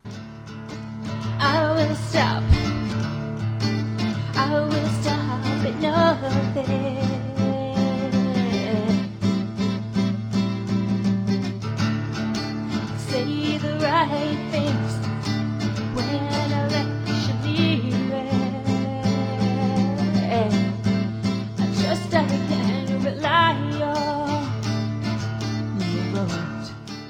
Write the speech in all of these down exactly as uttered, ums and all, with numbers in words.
I will stop. I will stop at nothing. Say the right things when election near. I trust I can rely on the vote.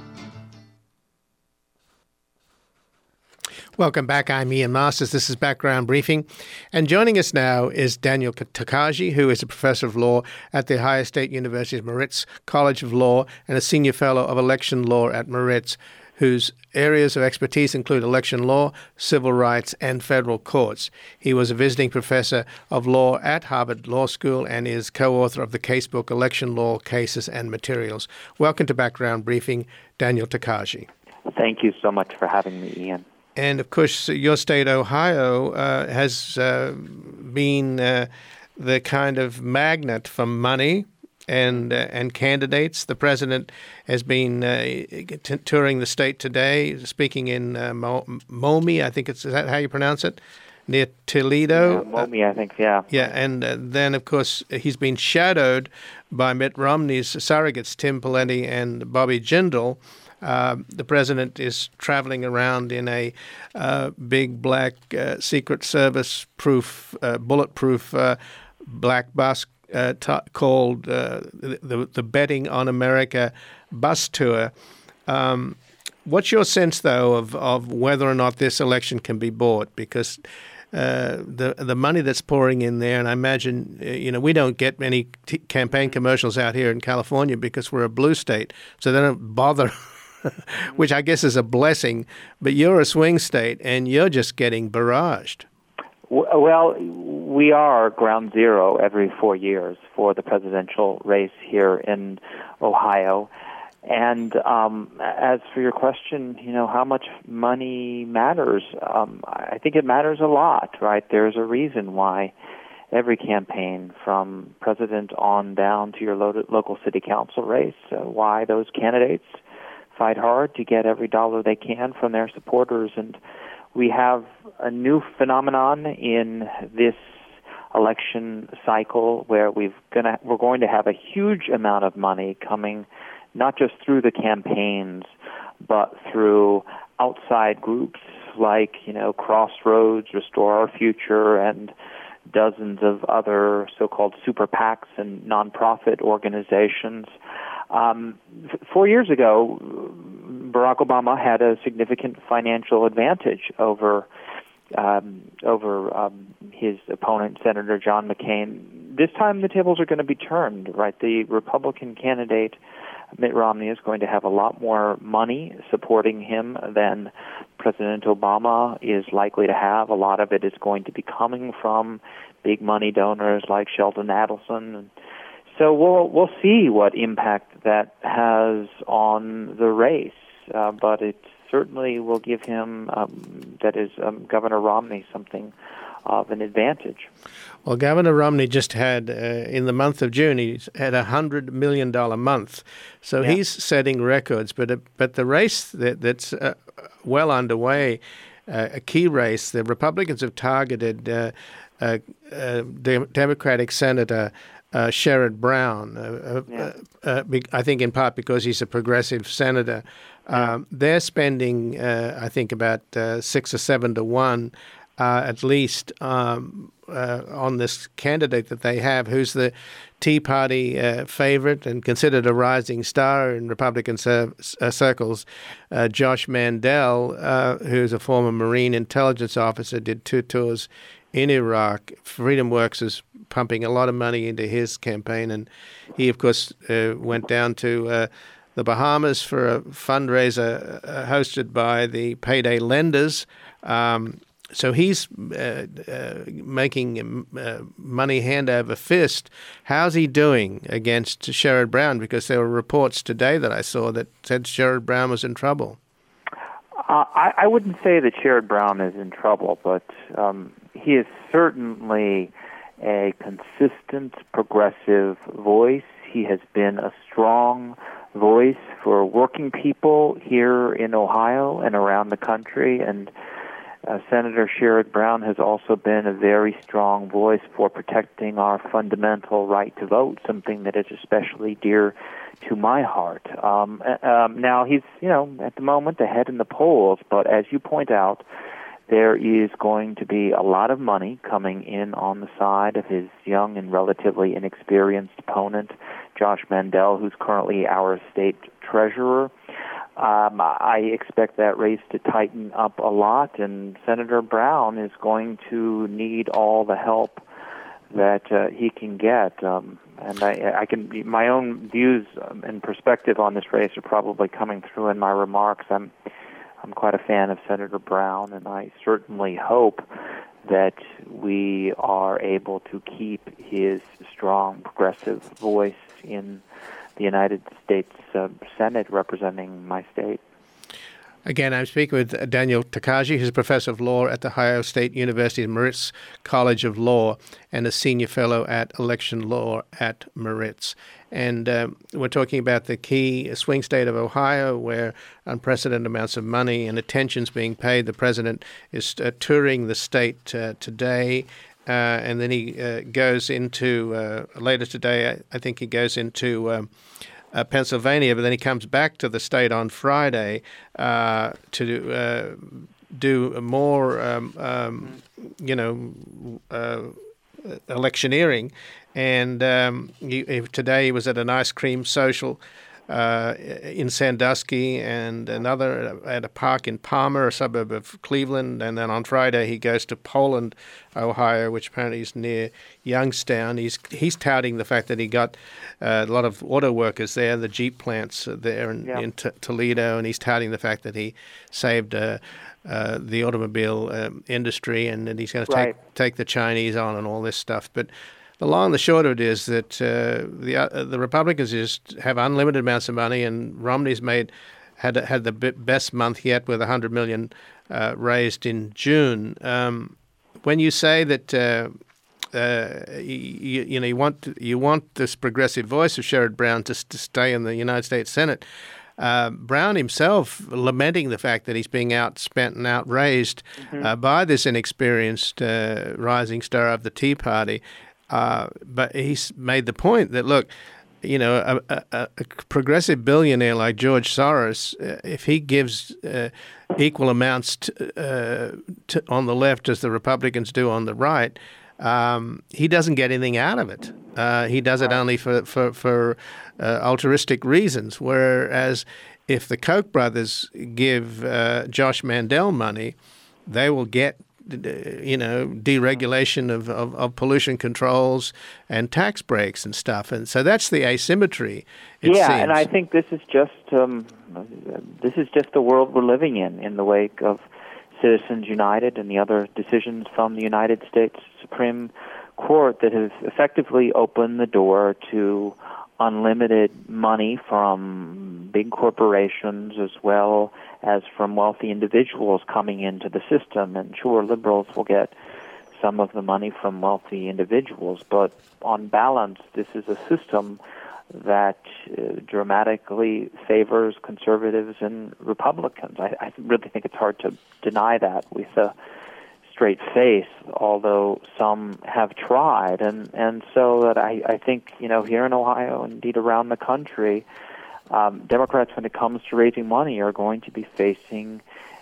Welcome back. I'm Ian Masters. This is Background Briefing. And joining us now is Daniel Takagi, who is a professor of law at The Ohio State University's Moritz College of Law and a senior fellow of election law at Moritz, whose areas of expertise include election law, civil rights, and federal courts. He was a visiting professor of law at Harvard Law School and is co-author of the casebook Election Law, Cases and Materials. Welcome to Background Briefing, Daniel Takagi. Thank you so much for having me, Ian. And, of course, your state, Ohio, uh, has uh, been uh, the kind of magnet for money and uh, and candidates. The president has been uh, t- touring the state today, speaking in uh, Mo- Momi, I think it's, is that how you pronounce it? Near Toledo. Yeah, Momi, I think, yeah. Yeah, and uh, then, of course, he's been shadowed by Mitt Romney's surrogates, Tim Pawlenty and Bobby Jindal. Uh, the president is traveling around in a uh, big black uh, Secret Service proof, uh, bulletproof uh, black bus uh, t- called uh, the, the Betting on America bus tour. Um, what's your sense, though, of, of whether or not this election can be bought? Because uh, the the money that's pouring in there, and I imagine, uh, you know, we don't get many t- campaign commercials out here in California because we're a blue state, so they don't bother. Which I guess is a blessing, but you're a swing state and you're just getting barraged. Well, we are ground zero every four years for the presidential race here in Ohio. And um, as for your question, you know, how much money matters, um, I think it matters a lot, right? There's a reason why every campaign from president on down to your lo- local city council race, uh, why those candidates fight hard to get every dollar they can from their supporters. And we have a new phenomenon in this election cycle where we've gonna we're going to have a huge amount of money coming not just through the campaigns but through outside groups like, you know, Crossroads, Restore Our Future, and dozens of other so-called super PACs and nonprofit organizations. Um, four years ago, Barack Obama had a significant financial advantage over um, over um, his opponent, Senator John McCain. This time, the tables are going to be turned. Right, the Republican candidate Mitt Romney is going to have a lot more money supporting him than President Obama is likely to have. A lot of it is going to be coming from big money donors like Sheldon Adelson. So we'll we'll see what impact that has on the race, uh, but it certainly will give him, um, that is, um, Governor Romney, something of an advantage. Well, Governor Romney just had, uh, in the month of June, he had a one hundred million dollars month. So yeah. He's setting records. But uh, but the race that, that's uh, well underway, uh, a key race, the Republicans have targeted uh, uh, uh, the Democratic Senator uh, Sherrod Brown, uh, yeah. uh, uh, I think in part because he's a progressive senator. Um, they're spending, uh, I think, about uh, six or seven to one, uh, at least, um, uh, on this candidate that they have, who's the Tea Party uh, favorite and considered a rising star in Republican cir- uh, circles, uh, Josh Mandel, uh, who's a former Marine intelligence officer, did two tours in Iraq. Freedom Works is pumping a lot of money into his campaign, and he, of course, uh, went down to uh, the Bahamas for a fundraiser uh, hosted by the Payday Lenders. Um, so he's uh, uh, making uh, money hand over fist. How's he doing against Sherrod Brown? Because there were reports today that I saw that said Sherrod Brown was in trouble. Uh, I, I wouldn't say that Sherrod Brown is in trouble, but um, he is certainly a consistent, progressive voice. He has been a strong voice for working people here in Ohio and around the country. And uh, Senator Sherrod Brown has also been a very strong voice for protecting our fundamental right to vote, something that is especially dear to my heart. Um, um, now, he's, you know, at the moment ahead in the polls, but as you point out, there is going to be a lot of money coming in on the side of his young and relatively inexperienced opponent, Josh Mandel, who's currently our state treasurer. Um, I expect that race to tighten up a lot, and Senator Brown is going to need all the help that uh, he can get. Um, and I, I can, my own views and perspective on this race are probably coming through in my remarks. I'm I'm quite a fan of Senator Brown, and I certainly hope that we are able to keep his strong progressive voice in the United States uh, Senate representing my state. Again, I'm speaking with Daniel Tokaji, who's a professor of law at The Ohio State University Moritz College of Law and a senior fellow at election law at Moritz. And um, we're talking about the key swing state of Ohio, where unprecedented amounts of money and attention's being paid. The president is uh, touring the state uh, today, uh, and then he uh, goes into, uh, later today, I, I think he goes into um, Uh, Pennsylvania, but then he comes back to the state on Friday uh, to uh, do more, um, um, you know, uh, electioneering. And um, he, today he was at an ice cream social uh, in Sandusky and another at a park in Palmer, a suburb of Cleveland. And then on Friday he goes to Poland, Ohio, which apparently is near Youngstown. He's he's touting the fact that he got uh, a lot of auto workers there, the Jeep plants there in, yeah. in T- Toledo, and he's touting the fact that he saved uh, uh, the automobile um, industry, and that he's going to take right. take the Chinese on and all this stuff. But the long and the short of it is that uh, the uh, the Republicans just have unlimited amounts of money, and Romney's made had had the best month yet with a hundred million uh, raised in June. Um, when you say that uh, uh, you, you know you want you want this progressive voice of Sherrod Brown to, to stay in the United States Senate, uh, Brown himself lamenting the fact that he's being outspent and outraised mm-hmm. uh, by this inexperienced uh, rising star of the Tea Party. Uh, but he's made the point that, look, you know, a, a, a progressive billionaire like George Soros, uh, if he gives uh, equal amounts to, uh, to, on the left as the Republicans do on the right, um, he doesn't get anything out of it. Uh, he does it only for, for, for uh, altruistic reasons, whereas if the Koch brothers give uh, Josh Mandel money, they will get you know, deregulation of, of, of pollution controls and tax breaks and stuff. And so that's the asymmetry, it yeah, seems. And I think this is just um, this is just the world we're living in, in the wake of Citizens United and the other decisions from the United States Supreme Court that have effectively opened the door to unlimited money from big corporations as well as from wealthy individuals coming into the system. And sure, liberals will get some of the money from wealthy individuals, but on balance, this is a system that uh, dramatically favors conservatives and Republicans. I, I really think it's hard to deny that with a straight face, although some have tried. And, and so that I, I think, you know, here in Ohio, indeed around the country, um, Democrats, when it comes to raising money, are going to be facing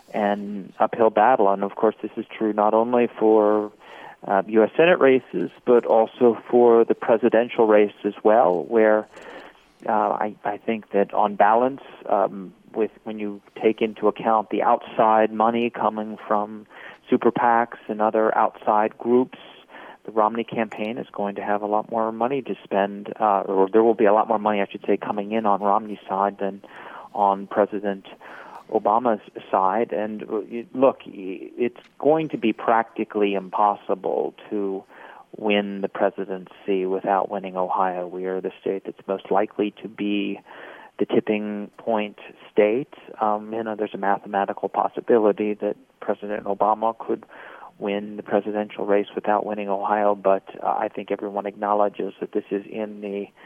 an uphill battle. And, of course, this is true not only for uh, U S Senate races, but also for the presidential race as well, where uh, I, I think that on balance, um, with when you take into account the outside money coming from super PACs and other outside groups, the Romney campaign is going to have a lot more money to spend, uh, or there will be a lot more money, I should say, coming in on Romney's side than on President Obama's side. And look, it's going to be practically impossible to win the presidency without winning Ohio. We are the state that's most likely to be the tipping point state. Um, you know, there's a mathematical possibility that President Obama could win the presidential race without winning Ohio, but uh, I think everyone acknowledges that this is in the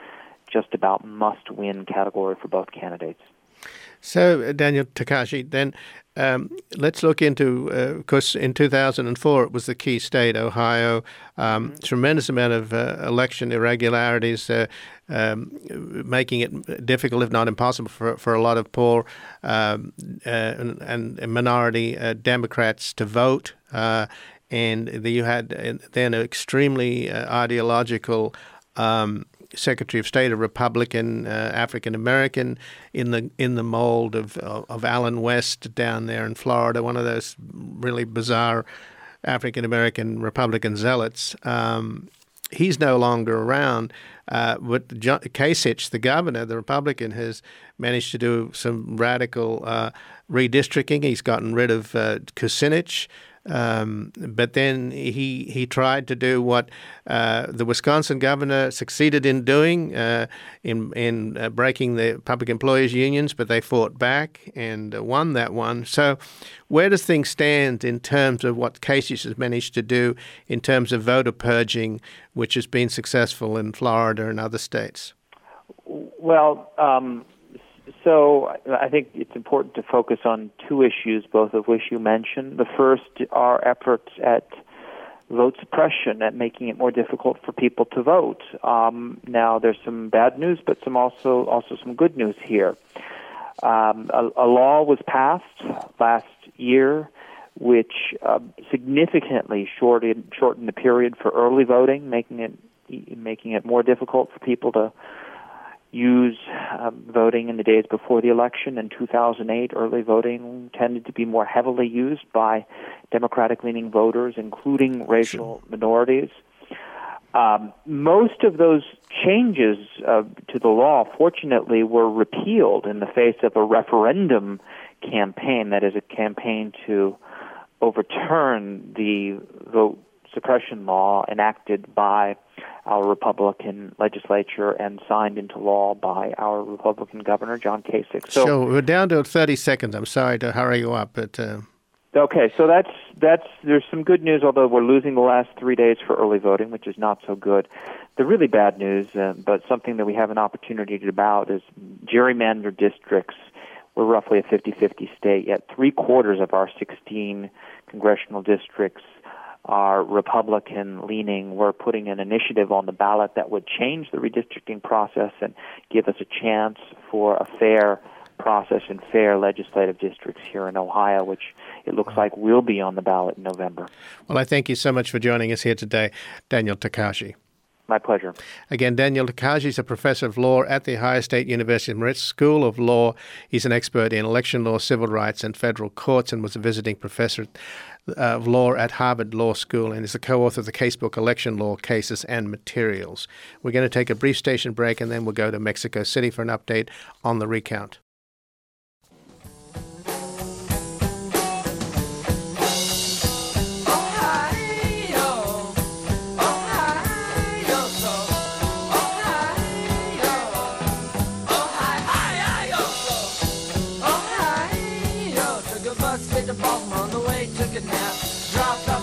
just about must-win category for both candidates. So, uh, Daniel Takahashi, then um, let's look into, uh, of course, in two thousand four, it was the key state, Ohio, um, mm-hmm. tremendous amount of uh, election irregularities, uh, um, making it difficult, if not impossible, for, for a lot of poor um, uh, and, and minority uh, Democrats to vote. Uh, and the, you had then an extremely uh, ideological um Secretary of State, a Republican, uh, African American, in the in the mold of of Allen West down there in Florida, one of those really bizarre African American Republican zealots. Um, he's no longer around, uh, but John Kasich, the governor, the Republican, has managed to do some radical uh, redistricting. He's gotten rid of uh, Kucinich. Um, but then he he tried to do what uh, the Wisconsin governor succeeded in doing, uh, in in uh, breaking the public employees unions, but they fought back and uh, won that one. So where does things stand in terms of what Kasich has managed to do in terms of voter purging, which has been successful in Florida and other states? Well, um So I think it's important to focus on two issues, both of which you mentioned. The first are efforts at vote suppression, at making it more difficult for people to vote. Um, now, there's some bad news, but some also also some good news here. Um, a, a law was passed last year which uh, significantly shortened shortened the period for early voting, making it making it more difficult for people to use uh, voting in the days before the election. In two thousand eight, early voting tended to be more heavily used by Democratic-leaning voters, including racial minorities. Um, most of those changes uh, to the law, fortunately, were repealed in the face of a referendum campaign, that is, a campaign to overturn the vote suppression law enacted by our Republican legislature and signed into law by our Republican governor, John Kasich. So, so we're down to thirty seconds. I'm sorry to hurry you up, but uh... okay. So that's that's there's some good news. Although we're losing the last three days for early voting, which is not so good. The really bad news, uh, but something that we have an opportunity to about, is gerrymandered districts. We're roughly a fifty-fifty state, yet three quarters of our sixteen congressional districts are Republican-leaning. We're putting an initiative on the ballot that would change the redistricting process and give us a chance for a fair process and fair legislative districts here in Ohio, which it looks like will be on the ballot in November. Well, I thank you so much for joining us here today, Daniel Takahashi. My pleasure. Again, Daniel Takahashi is a professor of law at the Ohio State University Moritz School of Law. He's an expert in election law, civil rights, and federal courts, and was a visiting professor of law at Harvard Law School, and is the co-author of the casebook Election Law Cases and Materials. We're going to take a brief station break, and then we'll go to Mexico City for an update on the recount. Hit the bottom on the way, took a nap, dropped off.